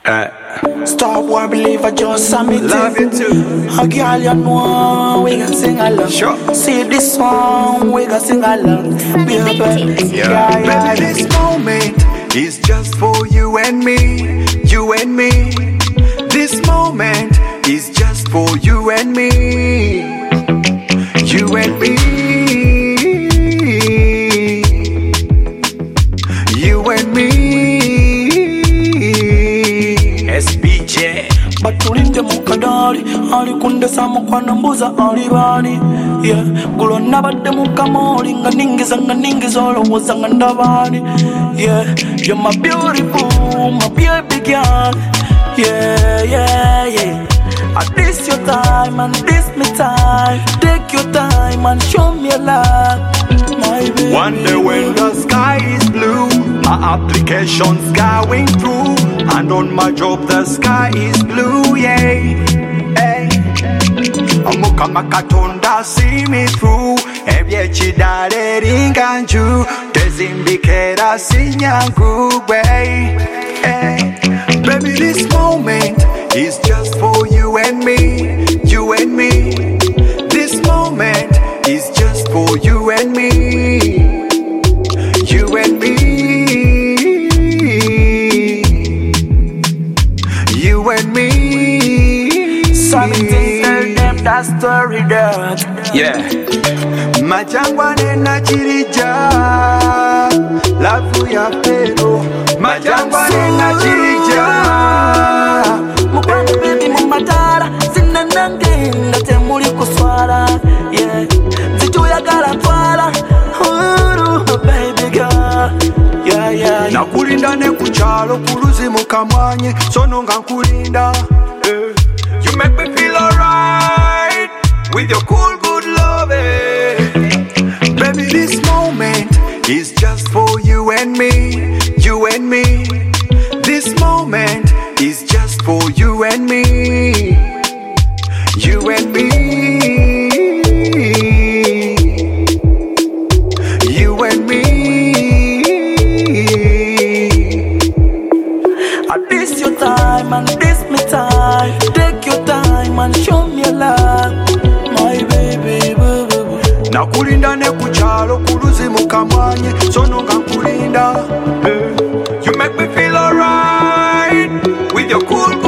Star boy, believe I just saw me. Love you too. A girl you know, we can sing along. Sure. See this song, we can sing along. Baby, Baby, this moment is just for you and me, you and me. This moment is just for you and me, you and me, you and me. SBJ. batulinde mukadali alikunde samukwana mbuza alibani yeah gulo nabadde mukamoli nga ningiza olowooza nga ndabani yeah you're my beautiful my baby girl yeah at this your time and this me time take your time and show me a love my baby. One day when the sky is blue, my application's going through, and on my job the sky is blue, yeah. Hey. Amuka makatonda see me through, ebye chidare ringanju, tezimbikera sinyangu, hey. Baby, this moment is just for you and me, you and me. This moment is just for you and me, you and me, you and me. Something tell them that story that yeah. Majangwa nena chirija, lavu ya pero. Majangwa nena chirija, mukwano baby mumatara sinanange ngate muri kuswala yeah zituyagala twala baby girl yeah nakulinda ne kuchalo kuluzi mukamwanye sono nga nkulinda you make me feel alright with your cool good love baby this moment is just for you and me, you and me. This moment is just for you and me, you and me, you and me. at this your time and this me time take your time and show me a love my baby nakulinda ne kuchalo kuluzi mukamwanye sono nga nkulinda you make me feel alright with your cool